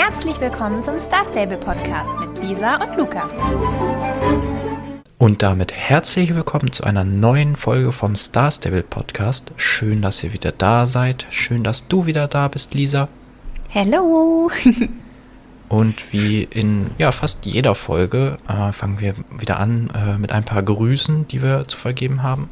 Herzlich willkommen zum Star Stable Podcast mit Lisa und Lukas. Und damit herzlich willkommen zu einer neuen Folge vom Star Stable Podcast. Schön, dass ihr wieder da seid. Schön, dass du wieder da bist, Lisa. Hello! Und wie in fast jeder Folge fangen wir wieder an mit ein paar Grüßen, die wir zu vergeben haben.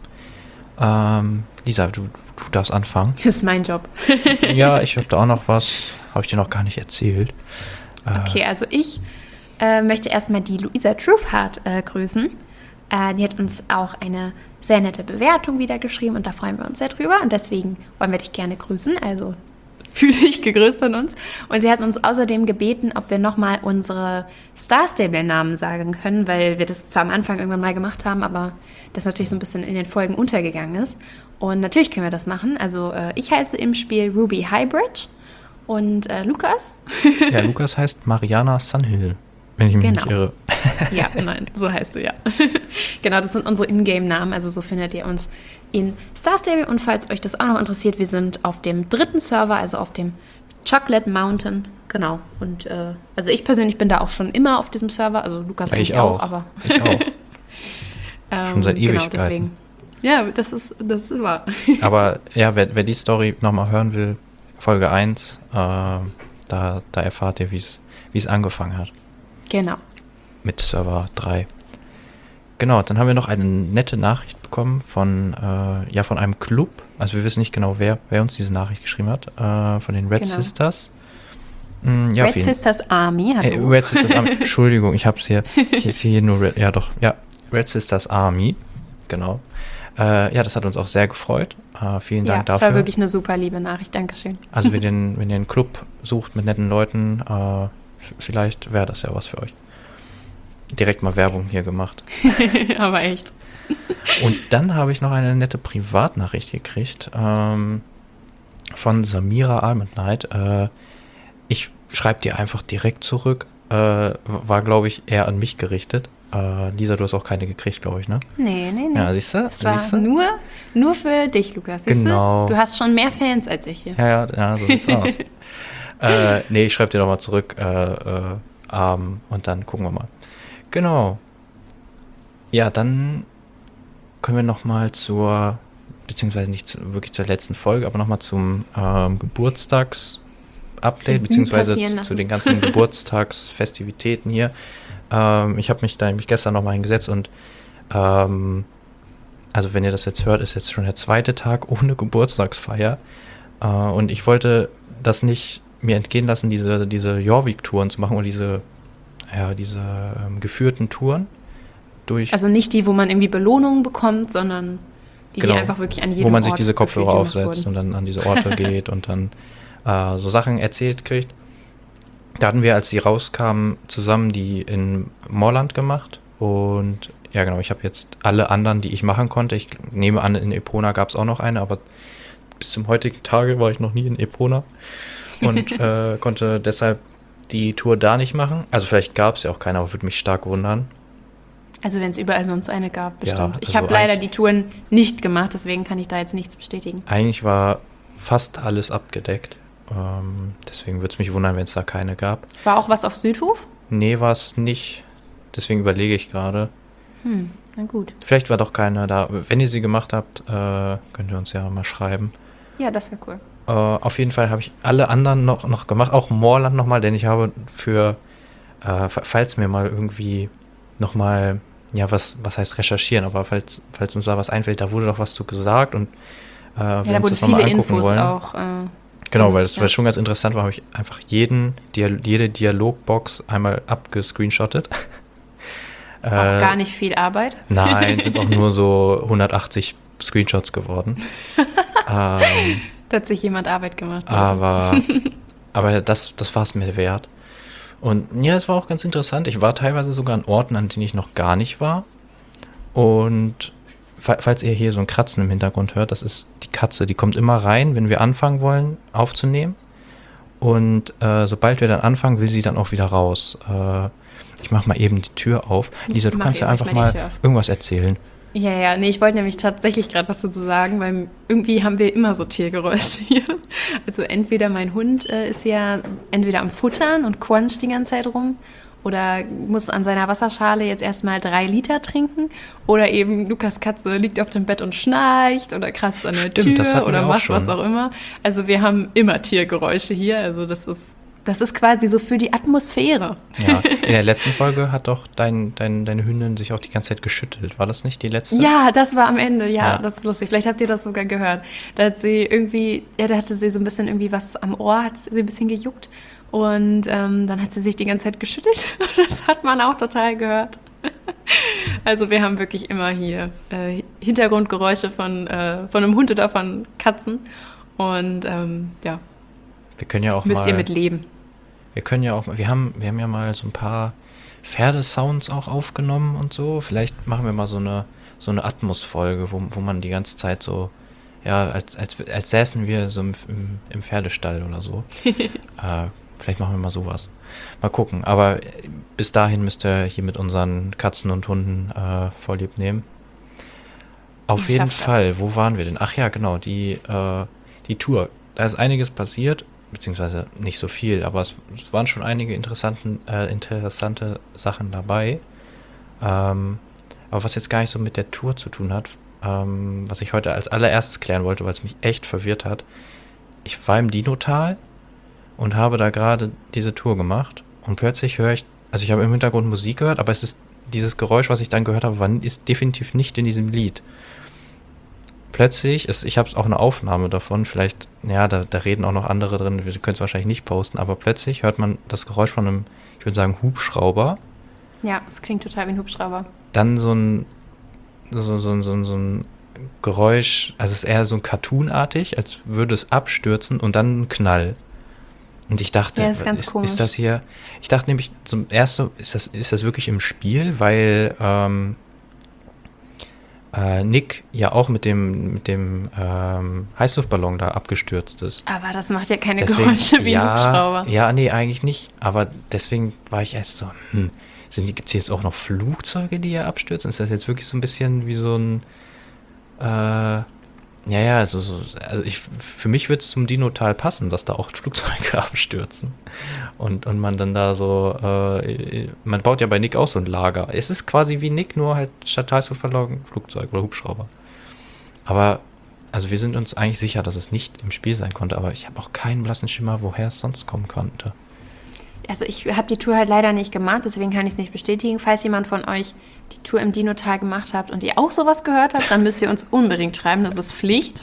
Lisa, du darfst anfangen. Das ist mein Job. Ja, ich habe da auch noch was. Habe ich dir noch gar nicht erzählt. Okay, also ich möchte erstmal die Luisa Truthheart grüßen. Die hat uns auch eine sehr nette Bewertung wieder geschrieben und da freuen wir uns sehr drüber. Und deswegen wollen wir dich gerne grüßen. Also fühle dich gegrüßt von uns. Und sie hat uns außerdem gebeten, ob wir nochmal unsere Star Stable-Namen sagen können, weil wir das zwar am Anfang irgendwann mal gemacht haben, aber das natürlich so ein bisschen in den Folgen untergegangen ist. Und natürlich können wir das machen. Also ich heiße im Spiel Ruby Highbridge und Lukas. Ja, Lukas heißt Mariana Sunhill, wenn ich mich nicht irre. Ja, nein, so heißt du, ja. Genau, das sind unsere Ingame-Namen, also so findet ihr uns in Star Stable. Und falls euch das auch noch interessiert, wir sind auf dem 3. Server, also auf dem Chocolate Mountain. Genau, und also ich persönlich bin da auch schon immer auf diesem Server, also Lukas eigentlich auch. Aber ich auch. Schon seit Ewigkeiten. Genau, deswegen. Ja, das ist wahr. Aber ja, wer die Story nochmal hören will, Folge 1, da erfahrt ihr, wie es angefangen hat. Genau. Mit Server 3. Genau, dann haben wir noch eine nette Nachricht bekommen von einem Club. Also wir wissen nicht genau, wer uns diese Nachricht geschrieben hat. Von den Red Sisters. Red Sisters Army. Red Sisters Army. Entschuldigung, ich sehe hier nur Red. Ja, doch. Ja, Red Sisters Army. Genau. Das hat uns auch sehr gefreut. Vielen Dank dafür. Das war wirklich eine super liebe Nachricht. Dankeschön. Also wenn ihr einen Club sucht mit netten Leuten, vielleicht wäre das ja was für euch. Direkt mal Werbung hier gemacht. Aber echt. Und dann habe ich noch eine nette Privatnachricht gekriegt von Samira Almond-Night. Ich schreibe dir einfach direkt zurück. War, glaube ich, eher an mich gerichtet. Lisa, du hast auch keine gekriegt, glaube ich, ne? Nee. Ja, siehst du? Das war nur für dich, Lukas. Genau. Du hast schon mehr Fans als ich hier. Ja, so sieht's aus. Ich schreibe dir nochmal zurück und dann gucken wir mal. Genau. Ja, dann können wir nochmal beziehungsweise nicht wirklich zur letzten Folge, aber nochmal zum Geburtstags-Update, beziehungsweise zu den ganzen Geburtstagsfestivitäten hier. Ich habe mich da nämlich gestern nochmal hingesetzt und also wenn ihr das jetzt hört, ist jetzt schon der 2. Tag ohne Geburtstagsfeier und ich wollte das nicht mir entgehen lassen, diese Jorvik-Touren zu machen oder diese geführten Touren durch. Also nicht die, wo man irgendwie Belohnungen bekommt, sondern die einfach wirklich an jedem Ort wo man sich diese Kopfhörer aufsetzt und dann an diese Orte geht und dann so Sachen erzählt kriegt. Da hatten wir, als sie rauskamen, zusammen die in Moorland gemacht und ja genau, ich habe jetzt alle anderen, die ich machen konnte. Ich nehme an, in Epona gab es auch noch eine, aber bis zum heutigen Tage war ich noch nie in Epona und konnte deshalb die Tour da nicht machen. Also vielleicht gab es ja auch keine, aber würde mich stark wundern. Also wenn es überall sonst eine gab, bestimmt. Ja, also ich habe leider die Touren nicht gemacht, deswegen kann ich da jetzt nichts bestätigen. Eigentlich war fast alles abgedeckt. Deswegen würde es mich wundern, wenn es da keine gab. War auch was auf Südhof? Nee, war es nicht. Deswegen überlege ich gerade. Na gut. Vielleicht war doch keine da. Wenn ihr sie gemacht habt, könnt ihr uns ja mal schreiben. Ja, das wäre cool. Auf jeden Fall habe ich alle anderen noch gemacht, auch Moorland nochmal, denn ich habe falls mir mal irgendwie nochmal, was heißt recherchieren, aber falls uns da was einfällt, da wurde doch was zu gesagt und da wurden viele Infos wollen, auch genau, weil das schon ganz interessant war, habe ich einfach jede Dialogbox einmal abgescreenshottet. Auch gar nicht viel Arbeit? Nein, sind auch nur so 180 Screenshots geworden. Da hat sich jemand Arbeit gemacht. Aber das war es mir wert. Und ja, es war auch ganz interessant. Ich war teilweise sogar an Orten, an denen ich noch gar nicht war. Und falls ihr hier so ein Kratzen im Hintergrund hört, das ist die Katze. Die kommt immer rein, wenn wir anfangen wollen aufzunehmen. Und sobald wir dann anfangen, will sie dann auch wieder raus. Ich mache mal eben die Tür auf. Lisa, du kannst ja einfach mal irgendwas erzählen. Ja, nee, ich wollte nämlich tatsächlich gerade was dazu sagen, weil irgendwie haben wir immer so Tiergeräusche hier. Also entweder mein Hund ist ja entweder am Futtern und quatscht die ganze Zeit rum oder muss an seiner Wasserschale jetzt erstmal 3 Liter trinken oder eben Lukas Katze liegt auf dem Bett und schnarcht oder kratzt an der Tür oder macht was auch immer. Also wir haben immer Tiergeräusche hier, also das ist quasi so für die Atmosphäre. Ja, in der letzten Folge hat doch deine Hündin sich auch die ganze Zeit geschüttelt. War das nicht die letzte? Ja, das war am Ende. Ja, das ist lustig. Vielleicht habt ihr das sogar gehört. Da hatte sie so ein bisschen irgendwie was am Ohr, hat sie ein bisschen gejuckt. Und dann hat sie sich die ganze Zeit geschüttelt. Das hat man auch total gehört. Also wir haben wirklich immer hier Hintergrundgeräusche von einem Hund oder von Katzen. Und ja, wir können ja auch müsst ihr mit leben. Wir können ja auch, wir haben ja mal so ein paar Pferdesounds auch aufgenommen und so. Vielleicht machen wir mal so eine Atmos-Folge, wo man die ganze Zeit so, ja, als säßen wir so im Pferdestall oder so. Vielleicht machen wir mal sowas. Mal gucken. Aber bis dahin müsst ihr hier mit unseren Katzen und Hunden Vorlieb nehmen. Auf jeden Fall. Wo waren wir denn? Ach ja, genau, die Tour. Da ist einiges passiert. Beziehungsweise nicht so viel, aber es waren schon einige interessante Sachen dabei. Aber was jetzt gar nicht so mit der Tour zu tun hat, was ich heute als allererstes klären wollte, weil es mich echt verwirrt hat. Ich war im Dinotal und habe da gerade diese Tour gemacht und plötzlich höre ich, also ich habe im Hintergrund Musik gehört, aber es ist dieses Geräusch, was ich dann gehört habe, ist definitiv nicht in diesem Lied. Plötzlich, ich habe auch eine Aufnahme davon, vielleicht, ja, da reden auch noch andere drin, wir können es wahrscheinlich nicht posten, aber plötzlich hört man das Geräusch von einem, ich würde sagen, Hubschrauber. Ja, es klingt total wie ein Hubschrauber. Dann so ein Geräusch, also es ist eher so cartoonartig, als würde es abstürzen und dann ein Knall. Und ich dachte, ja, ist das hier, ich dachte nämlich zum ersten, ist das wirklich im Spiel, weil Nick ja auch mit dem Heißluftballon da abgestürzt ist. Aber das macht ja keine Geräusche wie ein Hubschrauber. Ja, nee, eigentlich nicht. Aber deswegen war ich erst so, gibt es jetzt auch noch Flugzeuge, die hier abstürzen? Ist das jetzt wirklich so ein bisschen wie so ein, für mich wird es zum Dinotal passen, dass da auch Flugzeuge abstürzen. Und man dann da so, man baut ja bei Nick auch so ein Lager. Es ist quasi wie Nick, nur halt statt Heißluftballon Flugzeug oder Hubschrauber. Aber, also wir sind uns eigentlich sicher, dass es nicht im Spiel sein konnte, aber ich habe auch keinen blassen Schimmer, woher es sonst kommen konnte. Also ich habe die Tour halt leider nicht gemacht, deswegen kann ich es nicht bestätigen. Falls jemand von euch die Tour im Dinotal gemacht habt und ihr auch sowas gehört habt, dann müsst ihr uns unbedingt schreiben, das ist Pflicht.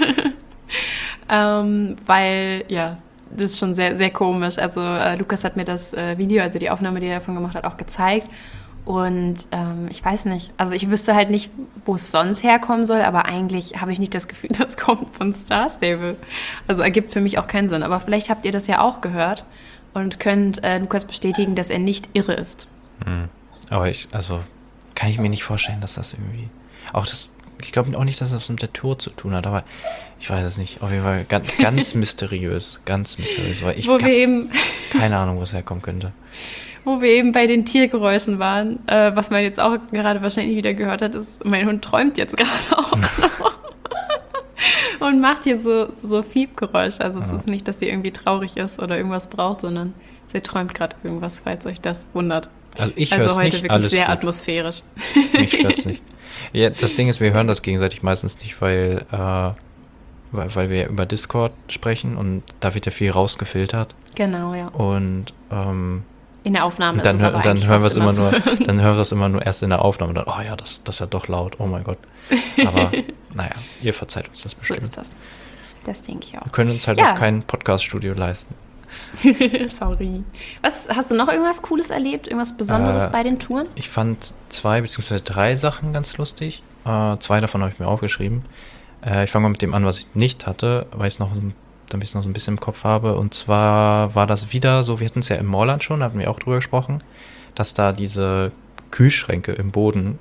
Weil, ja, das ist schon sehr, sehr komisch. Also Lukas hat mir das Video, also die Aufnahme, die er davon gemacht hat, auch gezeigt. Und ich weiß nicht, also ich wüsste halt nicht, wo es sonst herkommen soll, aber eigentlich habe ich nicht das Gefühl, das kommt von Star Stable. Also ergibt für mich auch keinen Sinn. Aber vielleicht habt ihr das ja auch gehört und könnt Lukas bestätigen, dass er nicht irre ist. Aber kann ich mir nicht vorstellen, dass das irgendwie, ich glaube auch nicht, dass das mit der Tour zu tun hat, aber ich weiß es nicht. Auf jeden Fall ganz, ganz mysteriös, weil ich keine Ahnung, wo es herkommen könnte. Wo wir eben bei den Tiergeräuschen waren, was man jetzt auch gerade wahrscheinlich wieder gehört hat, ist, mein Hund träumt jetzt gerade auch noch. Und macht hier so Fiebgeräusche. Also es ist nicht, dass sie irgendwie traurig ist oder irgendwas braucht, sondern sie träumt gerade irgendwas, falls euch das wundert. Also ich höre es heute nicht, wirklich sehr gut. Atmosphärisch. Mich stört's nicht. Ja, das Ding ist, wir hören das gegenseitig meistens nicht, weil wir über Discord sprechen und da wird ja viel rausgefiltert. Genau, ja. Und in der Aufnahme dann, ist es aber dann eigentlich hören wir es immer nur, dann hören wir es immer nur erst in der Aufnahme und dann, oh ja, das ist ja doch laut, oh mein Gott. Aber naja, ihr verzeiht uns das bestimmt. So ist das. Das denke ich auch. Wir können uns halt auch kein Podcast-Studio leisten. Sorry. Hast du noch irgendwas Cooles erlebt? Irgendwas Besonderes bei den Touren? Ich fand 2 bzw. 3 Sachen ganz lustig. 2 davon habe ich mir aufgeschrieben. Ich fange mal mit dem an, was ich nicht hatte, weil ich es noch damit ich es noch so ein bisschen im Kopf habe. Und zwar war das wieder so, wir hatten es ja im Moorland schon, da hatten wir auch drüber gesprochen, dass da diese Kühlschränke im Boden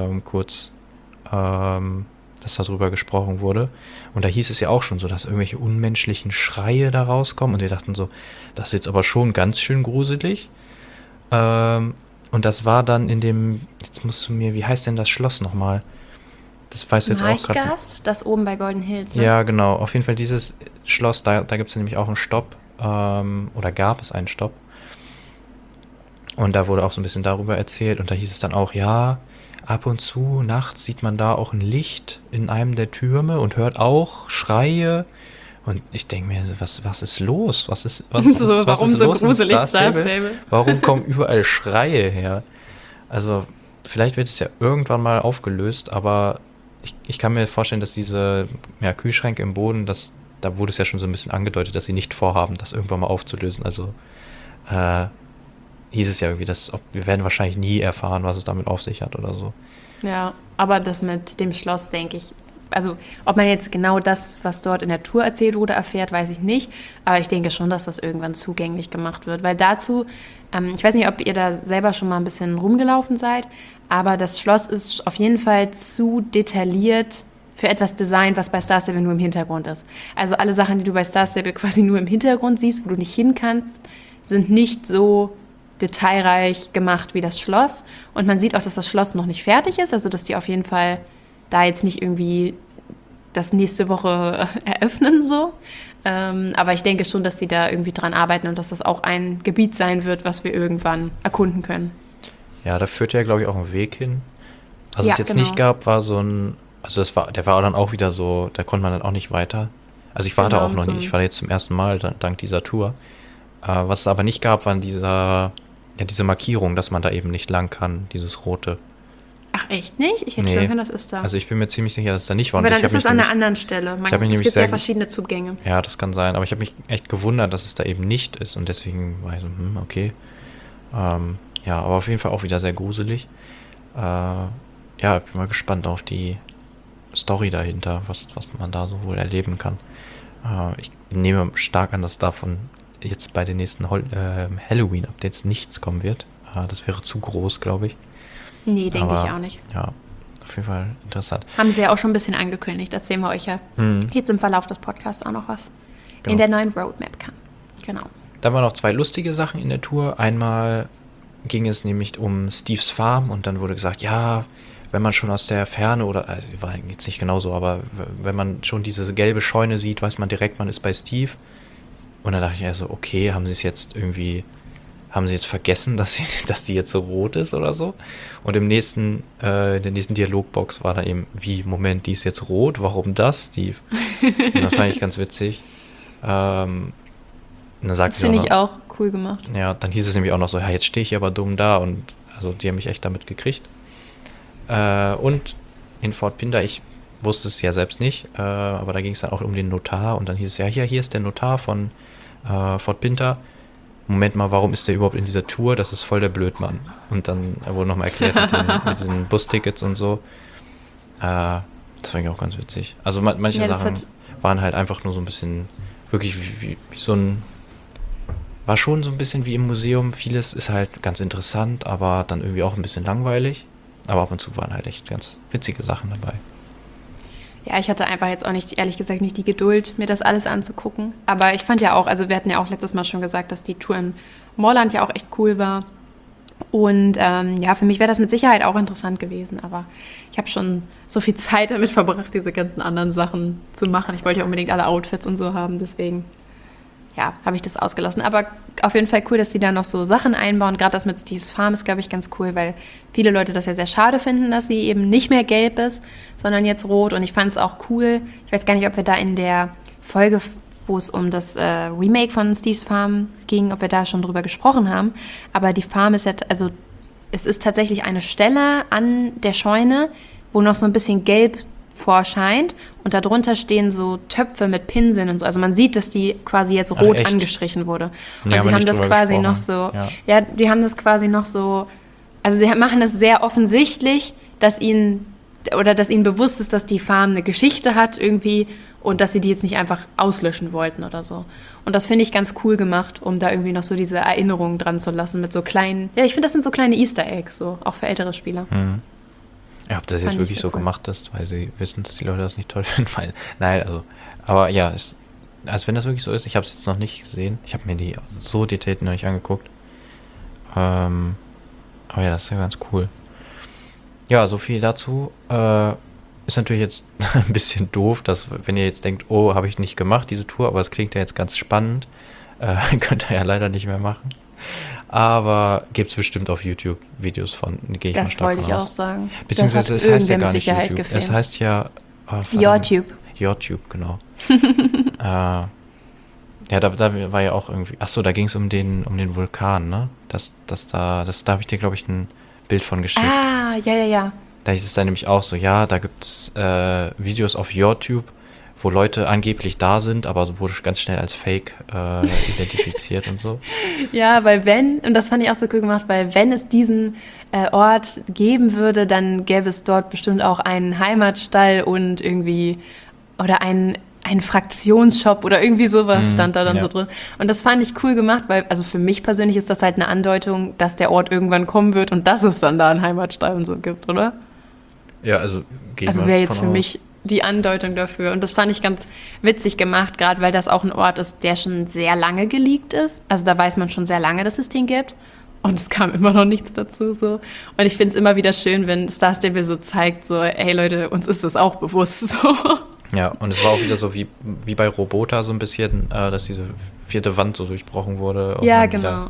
dass darüber gesprochen wurde. Und da hieß es ja auch schon so, dass irgendwelche unmenschlichen Schreie da rauskommen. Und wir dachten so, das ist jetzt aber schon ganz schön gruselig. Und das war dann in dem, jetzt musst du mir, wie heißt denn das Schloss nochmal? Das weißt du jetzt auch gerade. Marchgast, das oben bei Golden Hills, ne? Ja, genau. Auf jeden Fall dieses Schloss, da gibt es nämlich auch einen Stopp. Oder gab es einen Stopp. Und da wurde auch so ein bisschen darüber erzählt. Und da hieß es dann auch, ja, ab und zu nachts sieht man da auch ein Licht in einem der Türme und hört auch Schreie. Und ich denke mir, was ist los? Was ist Warum so los in gruselig Star Star Stable? Stable? Warum kommen überall Schreie her? Also, vielleicht wird es ja irgendwann mal aufgelöst, aber ich kann mir vorstellen, dass diese Kühlschränke im Boden, da wurde es ja schon so ein bisschen angedeutet, dass sie nicht vorhaben, das irgendwann mal aufzulösen. Also hieß es ja irgendwie, wir werden wahrscheinlich nie erfahren, was es damit auf sich hat oder so. Ja, aber das mit dem Schloss, denke ich, also ob man jetzt genau das, was dort in der Tour erzählt wurde, erfährt, weiß ich nicht. Aber ich denke schon, dass das irgendwann zugänglich gemacht wird. Weil dazu, ich weiß nicht, ob ihr da selber schon mal ein bisschen rumgelaufen seid, aber das Schloss ist auf jeden Fall zu detailliert für etwas designt, was bei Star Stable nur im Hintergrund ist. Also alle Sachen, die du bei Star Stable quasi nur im Hintergrund siehst, wo du nicht hin kannst, sind nicht so detailreich gemacht wie das Schloss. Und man sieht auch, dass das Schloss noch nicht fertig ist, also dass die auf jeden Fall da jetzt nicht irgendwie das nächste Woche eröffnen so. Aber ich denke schon, dass die da irgendwie dran arbeiten und dass das auch ein Gebiet sein wird, was wir irgendwann erkunden können. Ja, da führt ja, glaube ich, auch ein Weg hin. Was Ja, es jetzt genau. nicht gab, war so ein, also der war dann auch wieder so, da konnte man dann auch nicht weiter. Also ich war da Genau, auch noch so nie, ich war jetzt zum ersten Mal dank dieser Tour. Was es aber nicht gab, waren diese Markierung, dass man da eben nicht lang kann, dieses rote. Ach, echt nicht? Ich hätte Nee. schon können, das ist da. Also ich bin mir ziemlich sicher, dass es da nicht war. aber Und dann ich hab ist es mich an einer nämlich- anderen Stelle. ich hab mich Es nämlich gibt ja sehr- verschiedene Zugänge. Ja, das kann sein, aber ich habe mich echt gewundert, dass es da eben nicht ist und deswegen war ich so, okay. Ja, aber auf jeden Fall auch wieder sehr gruselig. Ja, ich bin mal gespannt auf die Story dahinter, was man da so wohl erleben kann. Ich nehme stark an, dass davon jetzt bei den nächsten Halloween-Updates nichts kommen wird. Das wäre zu groß, glaube ich. Nee, denke Aber, ich auch nicht. Ja, auf jeden Fall interessant. Haben sie ja auch schon ein bisschen angekündigt. Erzählen wir euch ja jetzt im Verlauf des Podcasts auch noch was Genau. in der neuen Roadmap kann. Genau. Dann waren noch 2 lustige Sachen in der Tour. Einmal ging es nämlich um Steves Farm und dann wurde gesagt, ja, wenn man schon aus der Ferne oder, also war jetzt nicht genau so, aber wenn man schon diese gelbe Scheune sieht, weiß man direkt, man ist bei Steve. Und dann dachte ich also, okay, haben sie jetzt vergessen, dass die jetzt so rot ist oder so? Und in der nächsten Dialogbox war dann eben, Moment, die ist jetzt rot, warum das, Steve? Und das fand ich ganz witzig. Und dann sagt Das sie finde auch ich noch, auch cool gemacht. ja, dann hieß es nämlich auch noch so, ja, jetzt stehe ich aber dumm da und also die haben mich echt damit gekriegt. Und in Fort Pinter, ich wusste es ja selbst nicht, aber da ging es dann auch um den Notar und dann hieß es ja, hier ist der Notar von Fort Pinter. Moment mal, warum ist der überhaupt in dieser Tour? Das ist voll der Blödmann. Und dann wurde nochmal erklärt mit diesen Bustickets und so. Das fand ich auch ganz witzig. Also manche Ja, das Sachen waren halt einfach nur so ein bisschen, wirklich wie so ein, war schon so ein bisschen wie im Museum. Vieles ist halt ganz interessant, aber dann irgendwie auch ein bisschen langweilig. Aber ab und zu waren halt echt ganz witzige Sachen dabei. Ja, ich hatte einfach jetzt auch nicht, ehrlich gesagt, nicht die Geduld, mir das alles anzugucken. Aber ich fand ja auch, also wir hatten ja auch letztes Mal schon gesagt, dass die Tour in Moorland ja auch echt cool war. Und ja, für mich wäre das mit Sicherheit auch interessant gewesen. Aber ich habe schon so viel Zeit damit verbracht, diese ganzen anderen Sachen zu machen. Ich wollte ja unbedingt alle Outfits und so haben, deswegen ja, habe ich das ausgelassen. Aber auf jeden Fall cool, dass die da noch so Sachen einbauen. Gerade das mit Steve's Farm ist, glaube ich, ganz cool, weil viele Leute das ja sehr schade finden, dass sie eben nicht mehr gelb ist, sondern jetzt rot. Und ich fand es auch cool. Ich weiß gar nicht, ob wir da in der Folge, wo es um das Remake von Steve's Farm ging, ob wir da schon drüber gesprochen haben. Aber die Farm ist ja, also es ist tatsächlich eine Stelle an der Scheune, wo noch so ein bisschen gelb vorscheint und darunter stehen so Töpfe mit Pinseln und so. Also man sieht, dass die quasi jetzt rot echt? angestrichen wurde. Und Nee, haben sie wir haben nicht das drüber quasi gesprochen. noch so, Ja. ja, die haben das quasi noch so, also sie machen das sehr offensichtlich, dass ihnen bewusst ist, dass die Farm eine Geschichte hat irgendwie und dass sie die jetzt nicht einfach auslöschen wollten oder so. Und das finde ich ganz cool gemacht, um da irgendwie noch so diese Erinnerungen dran zu lassen mit so kleinen, ja, ich finde, das sind so kleine Easter Eggs, so, auch für ältere Spieler. Ja, ob das Fand jetzt ich wirklich sehr so cool. gemacht ist, weil sie wissen, dass die Leute das nicht toll finden. Nein, also, aber ja, also wenn das wirklich so ist, ich habe es jetzt noch nicht gesehen. Ich habe mir die so detailliert noch nicht angeguckt. Aber ja, das ist ja ganz cool. Ja, so viel dazu. ist natürlich jetzt ein bisschen doof, dass, wenn ihr jetzt denkt, oh, habe ich nicht gemacht, diese Tour, aber es klingt ja jetzt ganz spannend, könnt ihr ja leider nicht mehr machen. Aber gibt es bestimmt auf YouTube Videos von, gehe ich mal Das stark wollte ich raus. auch sagen. Beziehungsweise Das es hat heißt ja irgendwer gar mit nicht Sicherheit YouTube. gefilmt. Es heißt ja YouTube. YouTube, genau. Ja, da war ja auch irgendwie, achso, da ging es um den Vulkan, ne? Da habe ich dir, glaube ich, ein Bild von geschickt. Ah, ja. Da hieß es dann nämlich auch so, ja, da gibt es Videos auf YouTube, wo Leute angeblich da sind, aber wurde ganz schnell als Fake identifiziert und so. Ja, und das fand ich auch so cool gemacht, weil wenn es diesen Ort geben würde, dann gäbe es dort bestimmt auch einen Heimatstall und irgendwie, oder einen Fraktionsshop oder irgendwie sowas stand da dann so drin. Und das fand ich cool gemacht, weil, also für mich persönlich ist das halt eine Andeutung, dass der Ort irgendwann kommen wird und dass es dann da einen Heimatstall und so gibt, oder? Ja, also wäre jetzt für mich die Andeutung dafür. Und das fand ich ganz witzig gemacht, gerade weil das auch ein Ort ist, der schon sehr lange geleakt ist. Also da weiß man schon sehr lange, dass es den gibt. Und es kam immer noch nichts dazu. So. Und ich finde es immer wieder schön, wenn Star Stable so zeigt, so, hey Leute, uns ist das auch bewusst. So. Ja, und es war auch wieder so wie bei Robota so ein bisschen, dass diese 4. Wand so durchbrochen wurde. Und ja, genau.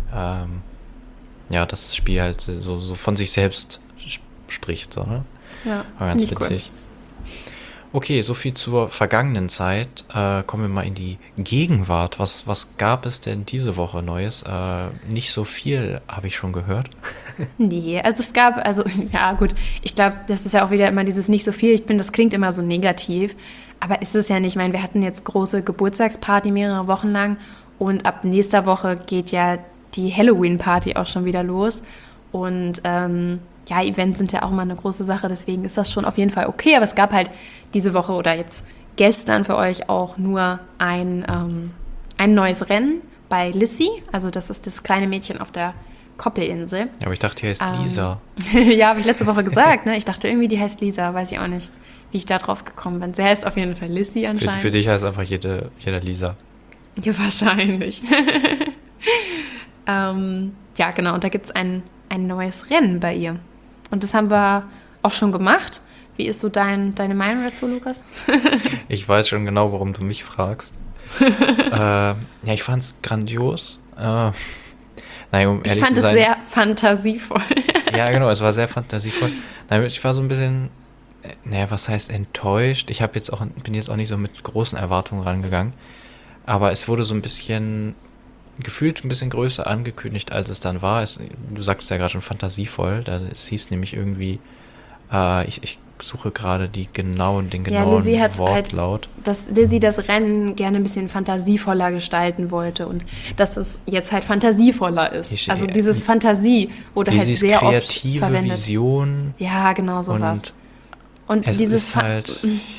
Dass das Spiel halt so von sich selbst spricht. So, ne? Ja, war ganz witzig. Cool. Okay, soviel zur vergangenen Zeit. Kommen wir mal in die Gegenwart. Was gab es denn diese Woche Neues? Nicht so viel, habe ich schon gehört. Nee, ja gut, ich glaube, das ist ja auch wieder immer dieses nicht so viel. Ich finde, das klingt immer so negativ, aber ist es ja nicht. Ich meine, wir hatten jetzt große Geburtstagsparty mehrere Wochen lang und ab nächster Woche geht ja die Halloween-Party auch schon wieder los und Events sind ja auch immer eine große Sache, deswegen ist das schon auf jeden Fall okay, aber es gab halt diese Woche oder jetzt gestern für euch auch nur ein neues Rennen bei Lissy, also das ist das kleine Mädchen auf der Koppelinsel. Ja, aber ich dachte, die heißt Lisa. Ja, habe ich letzte Woche gesagt, ne? Ich dachte irgendwie, die heißt Lisa, weiß ich auch nicht, wie ich da drauf gekommen bin. Sie heißt auf jeden Fall Lissy anscheinend. Für dich heißt einfach jeder Lisa. Ja, wahrscheinlich. Ja, genau, und da gibt es ein neues Rennen bei ihr. Und das haben wir auch schon gemacht. Wie ist so deine Meinung dazu, Lukas? Ich weiß schon genau, warum du mich fragst. Ich fand es grandios. Nein, um ehrlich zu sein, ich fand es sehr fantasievoll. Ja, genau, es war sehr fantasievoll. Nein, ich war so ein bisschen, was heißt enttäuscht? Bin jetzt auch nicht so mit großen Erwartungen rangegangen. Aber es wurde so ein bisschen, gefühlt ein bisschen größer angekündigt, als es dann war. Du sagtest ja gerade schon fantasievoll. Es hieß nämlich irgendwie, ich suche gerade den genauen Lizzie hat Wortlaut. Halt, dass Lizzie das Rennen gerne ein bisschen fantasievoller gestalten wollte und dass es jetzt halt fantasievoller ist. Also dieses Fantasie wurde halt sehr oft kreative verwendet. Vision. Ja, genau sowas. Und es dieses ist halt...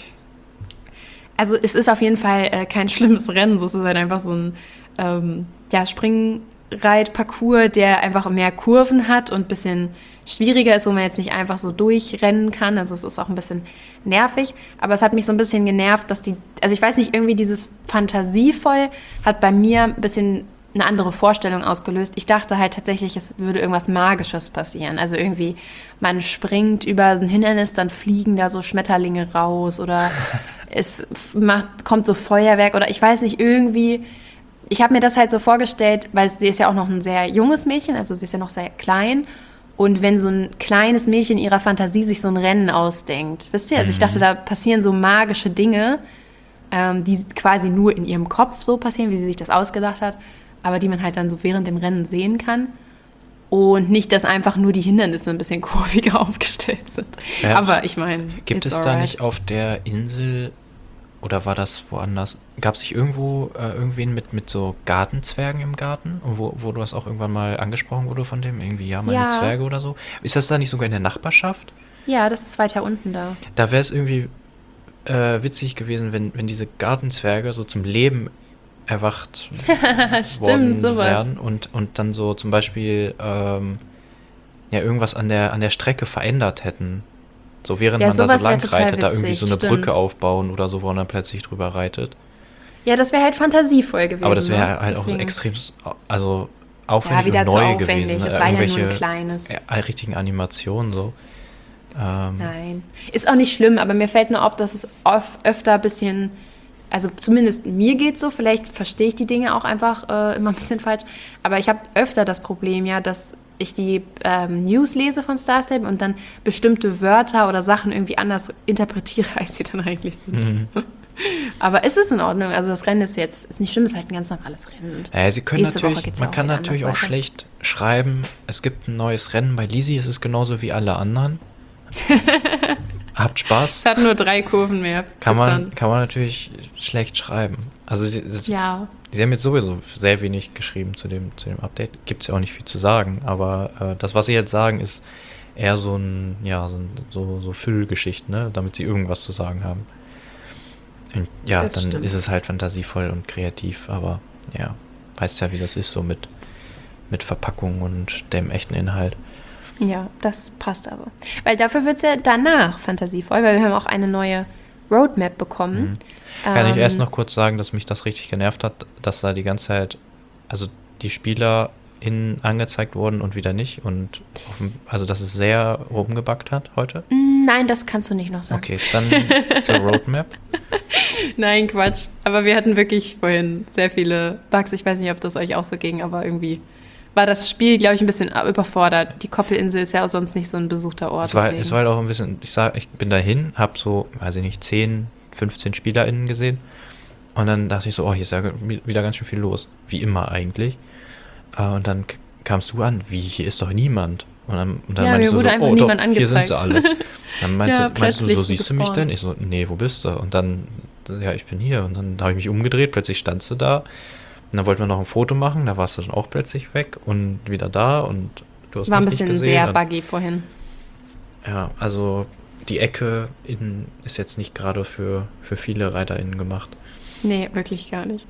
Also es ist auf jeden Fall kein schlimmes Rennen. Es ist halt einfach so ein Springreitparcours, der einfach mehr Kurven hat und ein bisschen schwieriger ist, wo man jetzt nicht einfach so durchrennen kann. Also es ist auch ein bisschen nervig. Aber es hat mich so ein bisschen genervt, dass ich weiß nicht, irgendwie dieses fantasievoll hat bei mir ein bisschen eine andere Vorstellung ausgelöst. Ich dachte halt tatsächlich, es würde irgendwas Magisches passieren. Also irgendwie, man springt über ein Hindernis, dann fliegen da so Schmetterlinge raus oder es kommt so Feuerwerk oder ich weiß nicht, irgendwie. Ich habe mir das halt so vorgestellt, weil sie ist ja auch noch ein sehr junges Mädchen, also sie ist ja noch sehr klein. Und wenn so ein kleines Mädchen ihrer Fantasie sich so ein Rennen ausdenkt, wisst ihr? Also ich dachte, da passieren so magische Dinge, die quasi nur in ihrem Kopf so passieren, wie sie sich das ausgedacht hat, aber die man halt dann so während dem Rennen sehen kann. Und nicht, dass einfach nur die Hindernisse ein bisschen kurviger aufgestellt sind. Ja, aber ich meine, gibt es da nicht auf der Insel, oder war das woanders, gab es nicht irgendwo irgendwen mit so Gartenzwergen im Garten? Wo du das auch irgendwann mal angesprochen wurde von dem? Irgendwie, ja, meine Zwerge oder so. Ist das da nicht sogar in der Nachbarschaft? Ja, das ist weiter unten da. Da wäre es irgendwie witzig gewesen, wenn diese Gartenzwerge so zum Leben erwacht Stimmt, sowas. wären und dann so zum Beispiel irgendwas an der Strecke verändert hätten. So während man da so lang reitet, da irgendwie so eine Brücke aufbauen oder so, wo man dann plötzlich drüber reitet. Ja, das wäre halt fantasievoll gewesen. Aber das wäre halt auch so extrem, also aufwendig wieder und neu zu aufwendig. gewesen. Es war ja nur ein kleines. Richtigen Animationen so. Nein. Ist auch nicht schlimm, aber mir fällt nur auf, dass es öfter ein bisschen, also zumindest mir geht es so, vielleicht verstehe ich die Dinge auch einfach immer ein bisschen falsch, aber ich habe öfter das Problem, ja, dass ich die News lese von Star Stable und dann bestimmte Wörter oder Sachen irgendwie anders interpretiere, als sie dann eigentlich sind. Mhm. Aber ist es in Ordnung? Also das Rennen ist nicht schlimm, es ist halt ein ganz normales Rennen. Sie können natürlich, man kann natürlich auch schlecht schreiben, es gibt ein neues Rennen bei Lisi, es ist genauso wie alle anderen. Habt Spaß. Es hat nur 3 Kurven mehr. Kann man natürlich schlecht schreiben. Also sie haben jetzt sowieso sehr wenig geschrieben zu dem Update. Gibt es ja auch nicht viel zu sagen, aber das, was sie jetzt sagen, ist eher so Füllgeschichten, ne? Damit sie irgendwas zu sagen haben. Und ja, das dann stimmt. Ist es halt fantasievoll und kreativ, aber ja, weißt ja, wie das ist so mit Verpackung und dem echten Inhalt. Ja, das passt aber. Weil dafür wird es ja danach fantasievoll, weil wir haben auch eine neue Roadmap bekommen. Kann ich erst noch kurz sagen, dass mich das richtig genervt hat, dass da die ganze Zeit, also die SpielerInnen angezeigt wurden und wieder nicht und also dass es sehr rumgebuggt hat heute? Nein, das kannst du nicht noch sagen. Okay, dann zur Roadmap. Nein, Quatsch. Aber wir hatten wirklich vorhin sehr viele Bugs. Ich weiß nicht, ob das euch auch so ging, aber irgendwie war das Spiel, glaube ich, ein bisschen überfordert. Die Koppelinsel ist ja auch sonst nicht so ein besuchter Ort. Es war halt auch ein bisschen, ich bin dahin, habe so, weiß ich nicht, 10, 15 SpielerInnen gesehen und dann dachte ich so, hier ist ja wieder ganz schön viel los. Wie immer eigentlich. Und dann kamst du an, hier ist doch niemand. Und dann meinte ich so, niemand angezeigt. Hier sind sie alle. Dann meinst du, so siehst du mich gespawnt. denn? Ich so, nee, wo bist du? Und dann, ja, ich bin hier. Und dann habe ich mich umgedreht, plötzlich standst du da. Und dann wollten wir noch ein Foto machen, da warst du dann auch plötzlich weg und wieder da und du hast mich nicht gesehen. War ein bisschen sehr buggy vorhin. Ja, also die Ecke ist jetzt nicht gerade für viele ReiterInnen gemacht. Nee, wirklich gar nicht.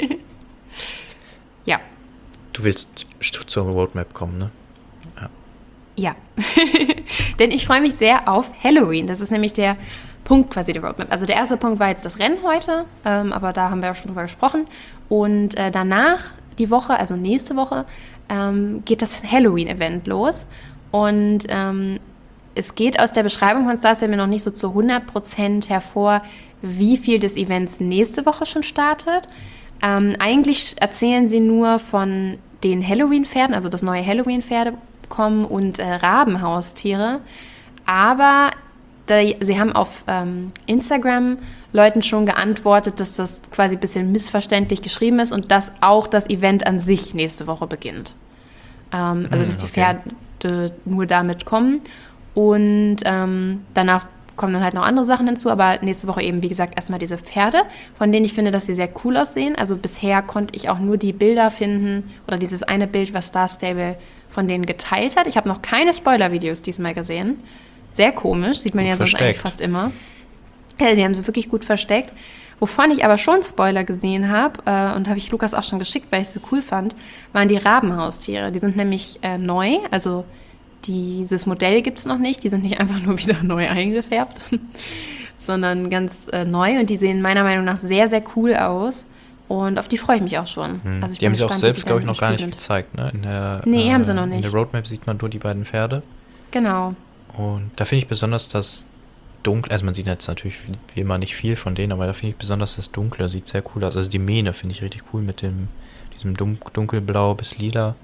Ja. Du willst zur Roadmap kommen, ne? Ja. Denn ich freue mich sehr auf Halloween. Das ist nämlich der Punkt quasi der Roadmap. Also der erste Punkt war jetzt das Rennen heute, aber da haben wir ja schon drüber gesprochen. Und danach die Woche, also nächste Woche, geht das Halloween-Event los. Und es geht aus der Beschreibung von Star Stable noch nicht so zu 100% hervor, wie viel des Events nächste Woche schon startet. Eigentlich erzählen sie nur von den Halloween-Pferden, also das neue Halloween-Pferde kommen und Rabenhaustiere. Aber sie haben auf Instagram Leuten schon geantwortet, dass das quasi ein bisschen missverständlich geschrieben ist und dass auch das Event an sich nächste Woche beginnt. Also dass die Pferde nur damit kommen. Und danach kommen dann halt noch andere Sachen hinzu, aber nächste Woche eben, wie gesagt, erstmal diese Pferde, von denen ich finde, dass sie sehr cool aussehen. Also bisher konnte ich auch nur die Bilder finden oder dieses eine Bild, was Star Stable von denen geteilt hat. Ich habe noch keine Spoiler-Videos diesmal gesehen. Sehr komisch, sieht man gut ja sonst eigentlich fast immer. Die haben sie wirklich gut versteckt. Wovon ich aber schon Spoiler gesehen habe, und habe ich Lukas auch schon geschickt, weil ich es so cool fand, waren die Rabenhaustiere. Die sind nämlich neu, also dieses Modell gibt es noch nicht, die sind nicht einfach nur wieder neu eingefärbt, sondern ganz neu und die sehen meiner Meinung nach sehr, sehr cool aus und auf die freue ich mich auch schon. Also die haben sie auch selbst, glaube ich, noch gar nicht gezeigt, ne? Nee, haben sie noch nicht. In der Roadmap sieht man nur die beiden Pferde. Genau. Und da finde ich besonders das Dunkle, also man sieht jetzt natürlich wie immer nicht viel von denen, aber da finde ich besonders das Dunkle, sieht sehr cool aus. Also die Mähne finde ich richtig cool mit diesem dunkelblau bis lila.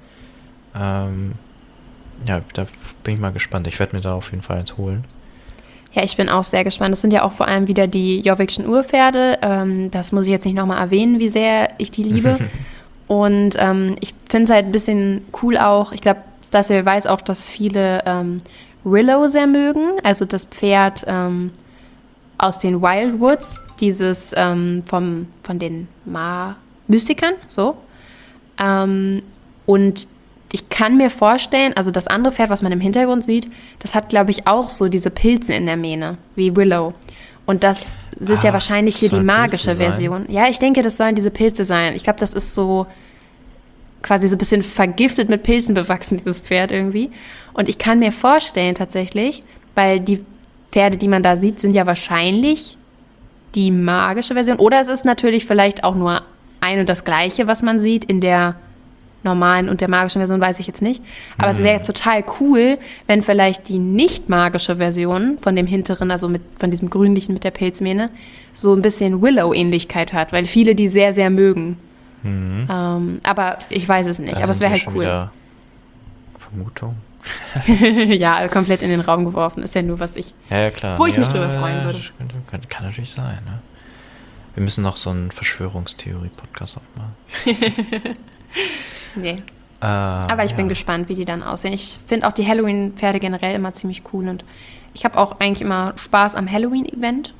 Ja, da bin ich mal gespannt. Ich werde mir da auf jeden Fall eins holen. Ja, ich bin auch sehr gespannt. Das sind ja auch vor allem wieder die Jorvikschen Urpferde. Das muss ich jetzt nicht nochmal erwähnen, wie sehr ich die liebe. Und ich finde es halt ein bisschen cool auch. Ich glaube, Star Stable weiß auch, dass viele Willow sehr mögen. Also das Pferd aus den Wildwoods, dieses von den Mystikern, so. Und ich kann mir vorstellen, also das andere Pferd, was man im Hintergrund sieht, das hat, glaube ich, auch so diese Pilze in der Mähne, wie Willow. Und das ist ja wahrscheinlich hier die magische Version. Ja, ich denke, das sollen diese Pilze sein. Ich glaube, das ist so quasi so ein bisschen vergiftet mit Pilzen bewachsen, dieses Pferd irgendwie. Und ich kann mir vorstellen tatsächlich, weil die Pferde, die man da sieht, sind ja wahrscheinlich die magische Version. Oder es ist natürlich vielleicht auch nur ein und das Gleiche, was man sieht in der normalen und der magischen Version, weiß ich jetzt nicht. Aber es wäre total cool, wenn vielleicht die nicht magische Version von dem hinteren, also von diesem grünlichen mit der Pilzmähne, so ein bisschen Willow-Ähnlichkeit hat, weil viele die sehr, sehr mögen. Aber ich weiß es nicht, aber es wäre halt cool. Vermutung. Ja, komplett in den Raum geworfen. Ist ja nur, was ich, klar. Wo ich mich drüber freuen würde. Kann natürlich sein, ne? Wir müssen noch so einen Verschwörungstheorie-Podcast aufmachen. Nee. Aber ich bin gespannt, wie die dann aussehen. Ich finde auch die Halloween-Pferde generell immer ziemlich cool und ich habe auch eigentlich immer Spaß am Halloween-Event.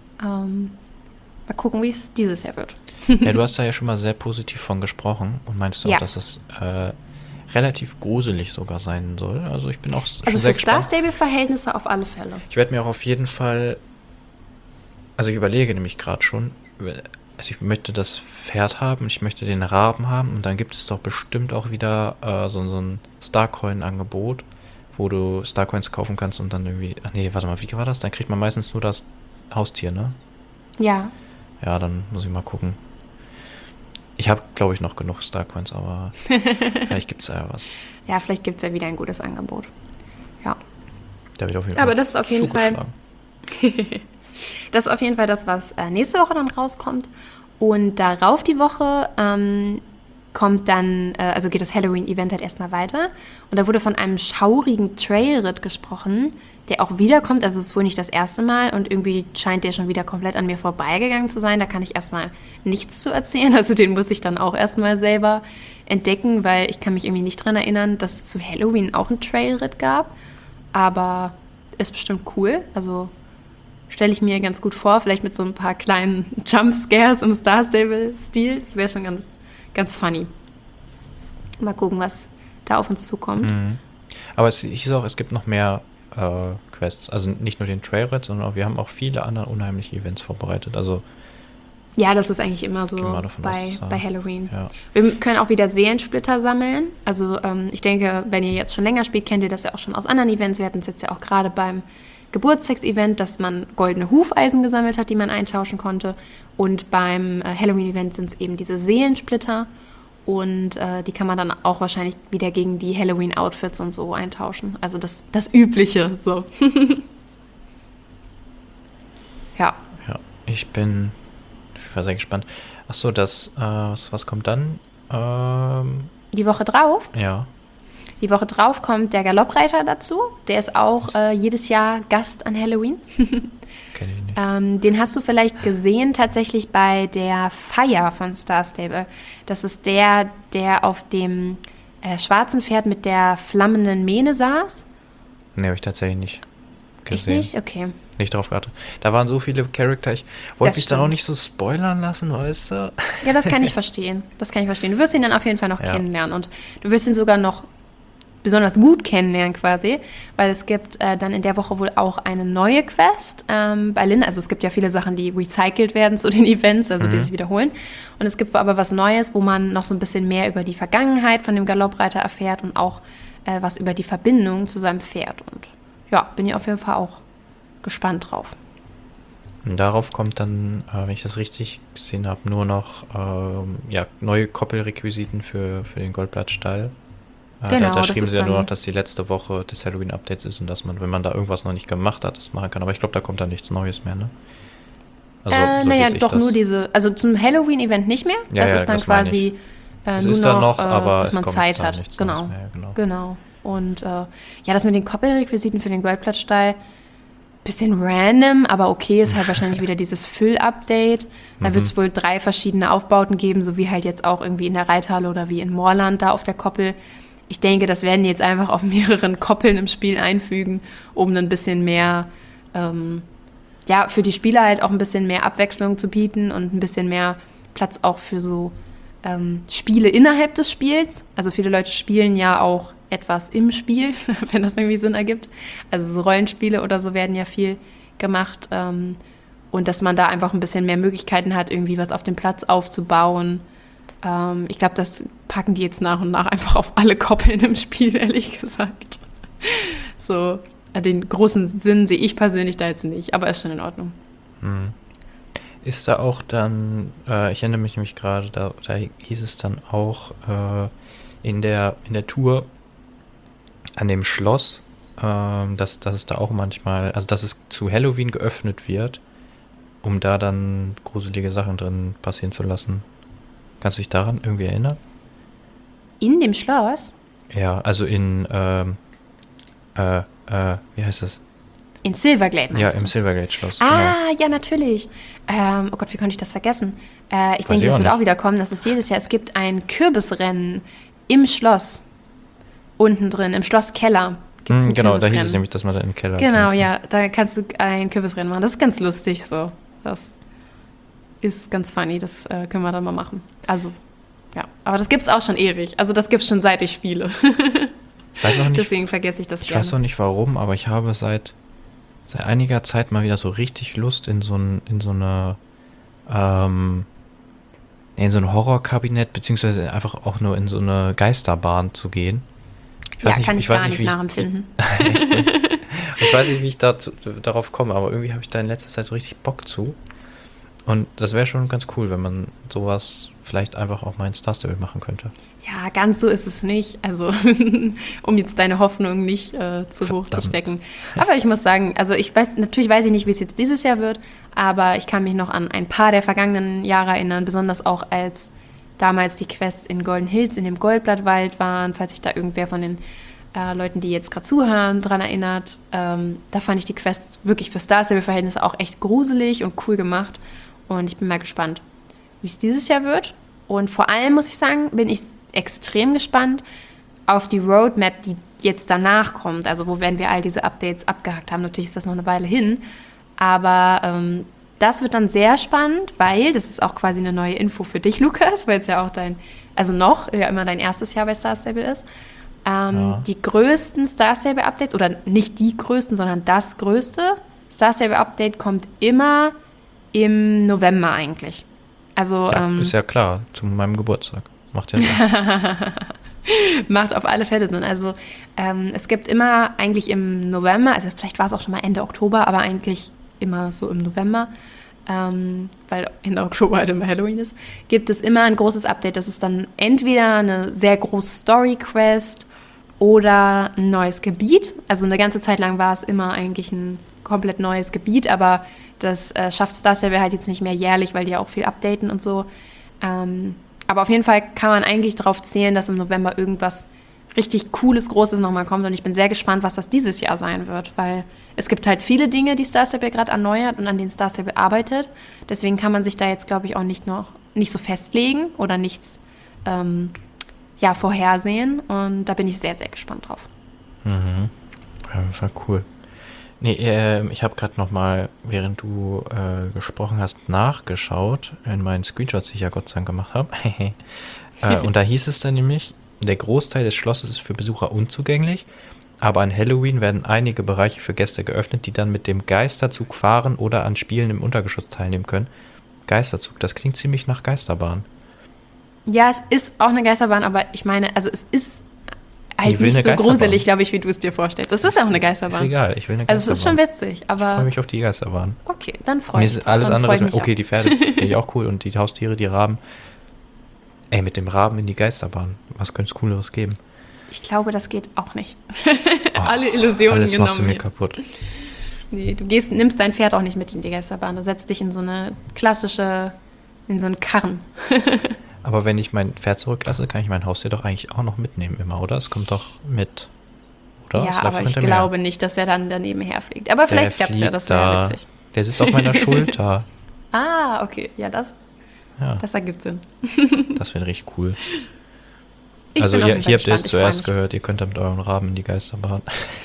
Mal gucken, wie es dieses Jahr wird. Ja, du hast da ja schon mal sehr positiv von gesprochen und meinst auch, dass es relativ gruselig sogar sein soll. Also ich bin auch schon also sehr für Star Stable-Verhältnisse auf alle Fälle. Ich werde mir auch auf jeden Fall, also ich überlege nämlich gerade schon, also ich möchte das Pferd haben, ich möchte den Raben haben und dann gibt es doch bestimmt auch wieder so ein Starcoin-Angebot, wo du Starcoins kaufen kannst und dann irgendwie, warte mal, wie war das? Dann kriegt man meistens nur das Haustier, ne? Ja. Ja, dann muss ich mal gucken. Ich habe, glaube ich, noch genug Starcoins, aber vielleicht gibt es ja was. Ja, vielleicht gibt es ja wieder ein gutes Angebot. Ja. Da wird auf jeden Fall aber das ist auf jeden Fall das ist auf jeden Fall das, was nächste Woche dann rauskommt. Und darauf die Woche kommt dann, also geht das Halloween-Event halt erstmal weiter. Und da wurde von einem schaurigen Trailritt gesprochen, der auch wiederkommt. Also es ist wohl nicht das erste Mal und irgendwie scheint der schon wieder komplett an mir vorbeigegangen zu sein. Da kann ich erstmal nichts zu erzählen. Also den muss ich dann auch erstmal selber entdecken, weil ich kann mich irgendwie nicht dran erinnern, dass es zu Halloween auch einen Trailritt gab. Aber ist bestimmt cool. Also stelle ich mir ganz gut vor, vielleicht mit so ein paar kleinen Jumpscares im Star Stable-Stil. Das wäre schon ganz, ganz funny. Mal gucken, was da auf uns zukommt. Mhm. Aber es hieß auch, es gibt noch mehr Quests. Also nicht nur den Trailritt, sondern auch, wir haben auch viele andere unheimliche Events vorbereitet. Also ja, das ist eigentlich immer so bei Halloween. Ja. Wir können auch wieder Seelensplitter sammeln. Also ich denke, wenn ihr jetzt schon länger spielt, kennt ihr das ja auch schon aus anderen Events. Wir hatten es jetzt ja auch gerade beim Geburtstagsevent, dass man goldene Hufeisen gesammelt hat, die man eintauschen konnte. Und beim Halloween-Event sind es eben diese Seelensplitter. Und die kann man dann auch wahrscheinlich wieder gegen die Halloween-Outfits und so eintauschen. Also das Übliche, so. Ja. Ja, ich bin sehr gespannt. Achso, was kommt dann? Die Woche drauf? Ja. Die Woche drauf kommt der Galoppreiter dazu. Der ist auch jedes Jahr Gast an Halloween. Kenn ich nicht. Den hast du vielleicht gesehen tatsächlich bei der Feier von Star Stable. Das ist der auf dem schwarzen Pferd mit der flammenden Mähne saß. Nee, habe ich tatsächlich nicht gesehen. Ich nicht? Okay. Nicht drauf geachtet. Da waren so viele Charakter. Ich wollte mich da auch nicht so spoilern lassen, weißt du? Ja, das kann ich verstehen. Du wirst ihn dann auf jeden Fall noch kennenlernen. Und du wirst ihn sogar noch besonders gut kennenlernen quasi, weil es gibt dann in der Woche wohl auch eine neue Quest bei Lynn. Also es gibt ja viele Sachen, die recycelt werden zu den Events, also die sich wiederholen. Und es gibt aber was Neues, wo man noch so ein bisschen mehr über die Vergangenheit von dem Galoppreiter erfährt und auch was über die Verbindung zu seinem Pferd. Und ja, bin ich auf jeden Fall auch gespannt drauf. Und darauf kommt dann, wenn ich das richtig gesehen habe, nur noch neue Koppelrequisiten für den Goldblattstall. Genau, da schrieben sie ja nur noch, dass die letzte Woche des Halloween-Updates ist und dass man, wenn man da irgendwas noch nicht gemacht hat, das machen kann. Aber ich glaube, da kommt dann nichts Neues mehr, ne? Also, doch nur diese, also zum Halloween-Event nicht mehr. Das ist dann quasi nur noch, aber dass man Zeit hat. Genau. Genau. Und das mit den Koppelrequisiten für den Goldblattstall, bisschen random, aber okay, ist halt wahrscheinlich wieder dieses Füll-Update. Da wird es wohl 3 verschiedene Aufbauten geben, so wie halt jetzt auch irgendwie in der Reithalle oder wie in Moorland da auf der Koppel. Ich denke, das werden die jetzt einfach auf mehreren Koppeln im Spiel einfügen, um ein bisschen mehr, für die Spieler halt auch ein bisschen mehr Abwechslung zu bieten und ein bisschen mehr Platz auch für so Spiele innerhalb des Spiels. Also viele Leute spielen ja auch etwas im Spiel, wenn das irgendwie Sinn ergibt. Also so Rollenspiele oder so werden ja viel gemacht. Und dass man da einfach ein bisschen mehr Möglichkeiten hat, irgendwie was auf dem Platz aufzubauen. Ich glaube, das packen die jetzt nach und nach einfach auf alle Koppeln im Spiel, ehrlich gesagt. So, den großen Sinn sehe ich persönlich da jetzt nicht, aber ist schon in Ordnung. Ist da auch dann, ich erinnere mich nämlich gerade, da hieß es dann auch, in der Tour an dem Schloss, dass es da auch manchmal, also dass es zu Halloween geöffnet wird, um da dann gruselige Sachen drin passieren zu lassen. Kannst du dich daran irgendwie erinnern? In dem Schloss? Ja, also in, wie heißt das? In Silverglade, meinst du? Ja, im Silverglade-Schloss. Ah, genau. Ja, natürlich. Oh Gott, wie konnte ich das vergessen? Ich denke, das wird auch wieder kommen. Das ist jedes Jahr. Es gibt ein Kürbisrennen im Schloss. Unten drin, im Schlosskeller. Gibt's ein genau, da hieß es nämlich, dass man da im Keller Genau, kann. Ja, da kannst du ein Kürbisrennen machen. Das ist ganz lustig so. Das ist ganz funny. Das können wir dann mal machen. Also, ja. Aber das gibt's auch schon ewig. Also, das gibt's schon seit ich spiele. Ich weiß auch nicht, deswegen vergesse ich das gerne. Ich weiß auch nicht warum, aber ich habe seit einiger Zeit mal wieder so richtig Lust in so ein Horrorkabinett, beziehungsweise einfach auch nur in so eine Geisterbahn zu gehen. Kann ich gar nicht nachempfinden. Echt nicht? Ich weiß nicht, wie ich darauf komme, aber irgendwie habe ich da in letzter Zeit so richtig Bock zu. Und das wäre schon ganz cool, wenn man sowas vielleicht einfach auch mal in Star Stable machen könnte. Ja, ganz so ist es nicht. Also, um jetzt deine Hoffnung nicht zu hoch zu stecken. Aber ich muss sagen, also natürlich weiß ich nicht, wie es jetzt dieses Jahr wird, aber ich kann mich noch an ein paar der vergangenen Jahre erinnern, besonders auch als damals die Quests in Golden Hills, in dem Goldblattwald waren, falls sich da irgendwer von den Leuten, die jetzt gerade zuhören, dran erinnert. Da fand ich die Quests wirklich für Star Stable-Verhältnisse auch echt gruselig und cool gemacht. Und ich bin mal gespannt, wie es dieses Jahr wird. Und vor allem, muss ich sagen, bin ich extrem gespannt auf die Roadmap, die jetzt danach kommt. Also wo werden wir all diese Updates abgehakt haben. Natürlich ist das noch eine Weile hin. Aber das wird dann sehr spannend, weil das ist auch quasi eine neue Info für dich, Lukas, weil es ja auch immer dein erstes Jahr bei Star Stable ist. Die größten Star Stable Updates, oder nicht die größten, sondern das größte Star Stable Update kommt immer im November eigentlich. Also, ist ja klar, zu meinem Geburtstag. Macht ja Sinn. Macht auf alle Fälle Sinn. Also es gibt immer eigentlich im November, also vielleicht war es auch schon mal Ende Oktober, aber eigentlich immer so im November, weil Ende Oktober halt immer Halloween ist, gibt es immer ein großes Update. Das ist dann entweder eine sehr große Story-Quest oder ein neues Gebiet. Also eine ganze Zeit lang war es immer eigentlich ein komplett neues Gebiet, aber das schafft Star Stable halt jetzt nicht mehr jährlich, weil die ja auch viel updaten und so. Aber auf jeden Fall kann man eigentlich darauf zählen, dass im November irgendwas richtig Cooles, Großes nochmal kommt. Und ich bin sehr gespannt, was das dieses Jahr sein wird, weil es gibt halt viele Dinge, die Star Stable gerade erneuert und an denen Star Stable arbeitet. Deswegen kann man sich da jetzt, glaube ich, auch nicht so festlegen oder nichts vorhersehen. Und da bin ich sehr, sehr gespannt drauf. Mhm. Ja, war cool. Nee, ich habe gerade nochmal, während du gesprochen hast, nachgeschaut in meinen Screenshots, die ich ja Gott sei Dank gemacht habe. Und da hieß es dann nämlich, der Großteil des Schlosses ist für Besucher unzugänglich, aber an Halloween werden einige Bereiche für Gäste geöffnet, die dann mit dem Geisterzug fahren oder an Spielen im Untergeschoss teilnehmen können. Geisterzug, das klingt ziemlich nach Geisterbahn. Ja, es ist auch eine Geisterbahn, aber ich meine, also es ist halt nicht so gruselig, glaube ich, wie du es dir vorstellst. Es ist auch eine Geisterbahn. Ist egal, ich will eine Geisterbahn. Also es ist schon witzig, aber... Ich freue mich auf die Geisterbahn. Okay, dann freue ich mich. Alles andere ist... Okay, die Pferde finde ich auch cool und die Haustiere, die Raben. Ey, mit dem Raben in die Geisterbahn. Was könnte es Cooleres geben? Ich glaube, das geht auch nicht. Alle Illusionen alles genommen. Machst du mir kaputt. Nee, nimmst dein Pferd auch nicht mit in die Geisterbahn. Du setzt dich in so eine klassische... in so einen Karren. Aber wenn ich mein Pferd zurücklasse, kann ich mein Haustier doch eigentlich auch noch mitnehmen immer, oder? Es kommt doch mit, oder? Ja, aber ich glaube nicht, dass er dann daneben herfliegt. Aber vielleicht klappt es ja, das wäre witzig. Der sitzt auf meiner Schulter. Ah, okay. Ja, das ergibt Sinn. Das wäre richtig cool. Also hier habt ihr es zuerst gehört, ihr könnt da mit euren Raben in die Geisterbahn.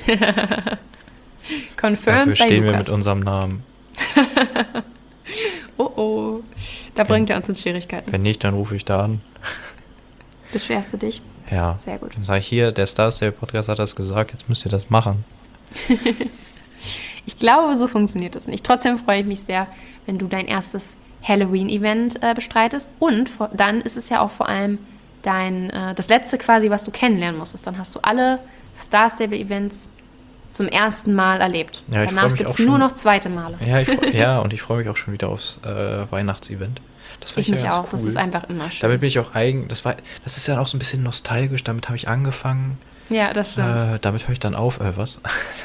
Confirmed. Dafür stehen wir mit unserem Namen. Oh. Da bringt er uns in Schwierigkeiten. Wenn nicht, dann rufe ich da an. Beschwerst du dich? Ja. Sehr gut. Dann sage ich hier, der Star Stable Podcast hat das gesagt, jetzt müsst ihr das machen. Ich glaube, so funktioniert das nicht. Trotzdem freue ich mich sehr, wenn du dein erstes Halloween-Event bestreitest. Und dann ist es ja auch vor allem das letzte quasi, was du kennenlernen musstest. Dann hast du alle Star Stable-Events zum ersten Mal erlebt. Ja, danach gibt es nur noch zweite Male. Ja, und ich freue mich auch schon wieder aufs Weihnachtsevent. Das Ich mich auch. Cool. Das ist einfach immer schön. Damit bin ich auch das ist ja auch so ein bisschen nostalgisch. Damit habe ich angefangen. Ja, das stimmt. Damit höre ich dann auf, was?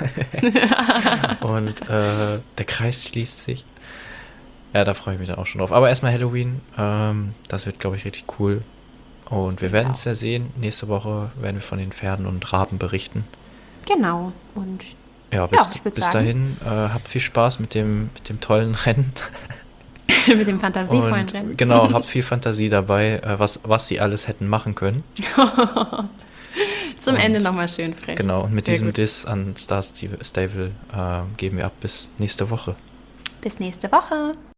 Und der Kreis schließt sich. Ja, da freue ich mich dann auch schon drauf. Aber erstmal Halloween. Das wird, glaube ich, richtig cool. Und wir werden es ja sehen. Nächste Woche werden wir von den Pferden und Raben berichten. Genau. Und ja, bis dahin, habt viel Spaß mit dem tollen Rennen. Mit dem fantasievollen Rennen. Genau, habt viel Fantasie dabei, was sie alles hätten machen können. Zum Ende nochmal schön frech. Genau, und mit diesem Diss an Star Stable geben wir ab bis nächste Woche. Bis nächste Woche.